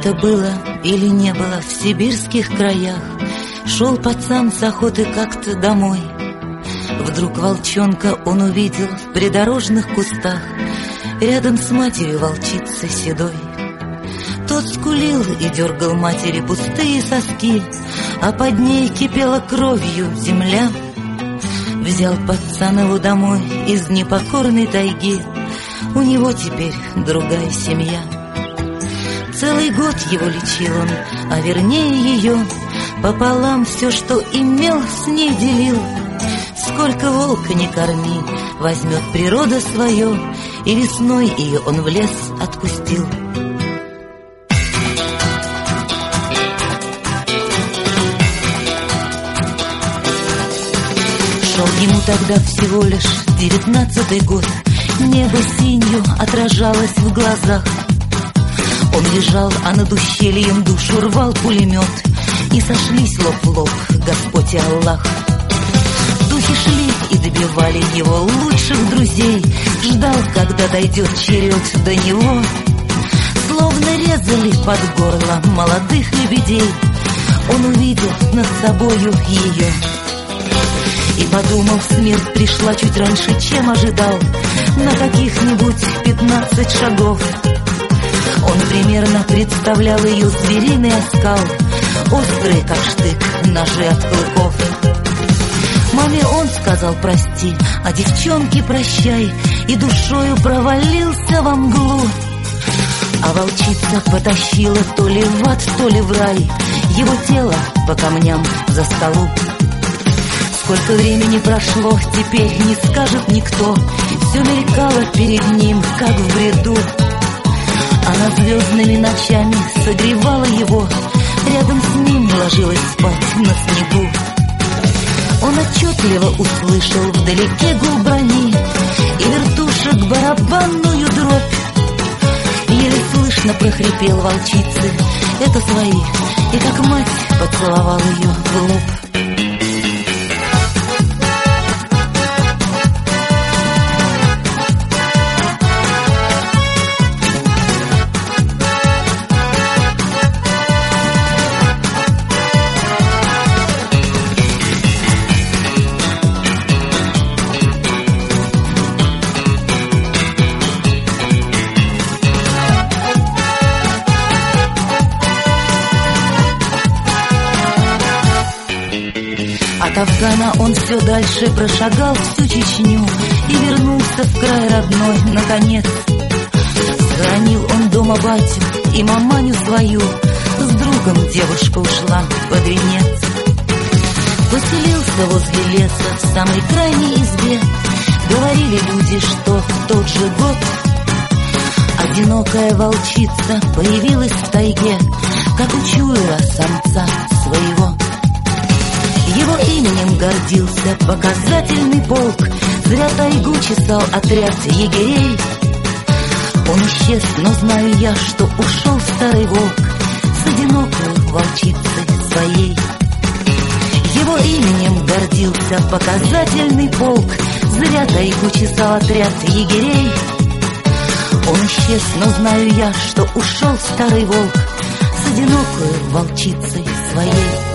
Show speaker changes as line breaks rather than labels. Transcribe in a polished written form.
Это было или не было в сибирских краях. Шел пацан с охоты как-то домой. Вдруг волчонка он увидел в придорожных кустах, рядом с матерью волчицей седой. Тот скулил и дергал матери пустые соски, а под ней кипела кровью земля. Взял пацан его домой из непокорной тайги. У него теперь другая семья. Целый год его лечил он, а вернее ее. Пополам все, что имел, с ней делил. Сколько волка не корми, возьмет природа свое, и весной ее он в лес отпустил. Шел ему тогда всего лишь 19-й год. Небо синью отражалось в глазах. Он лежал, а над ущельем душу рвал пулемет, и сошлись лоб в лоб Господь и Аллах. Духи шли и добивали его лучших друзей. Ждал, когда дойдет черед до него. Словно резали под горло молодых лебедей. Он увидел над собою ее и подумал, смерть пришла чуть раньше, чем ожидал, на каких-нибудь 15 шагов. Он примерно представлял ее звериный оскал, острый, как штык, ножи от клыков. Маме он сказал прости, а девчонке прощай, и душою провалился во мглу. А волчица потащила то ли в ад, то ли в рай его тело по камням за столу. Сколько времени прошло, теперь не скажет никто. Все мелькало перед ним, как в бреду. Она звездными ночами согревала его, рядом с ним ложилась спать на снегу. Он отчетливо услышал вдалеке гул брони и вертушек барабанную дробь. Еле слышно прохрипел волчицы: это свои. И как мать поцеловал ее в лоб. От Афгана он все дальше прошагал всю Чечню и вернулся в край родной, наконец. Схоронил он дома батю и маманю свою, с другом девушка ушла под венец. Поселился возле леса в самой крайней избе. Говорили люди, что в тот же год одинокая волчица появилась в тайге, как учуяла самца своего. Его именем гордился показательный полк, зря тайгу чесал отряд егерей. Он исчез, но знаю я, что ушел старый волк с одинокой волчицей своей. Его именем гордился показательный полк, зря тайгу чесал отряд егерей. Он исчез, но знаю я, что ушел старый волк с одинокой волчицей своей.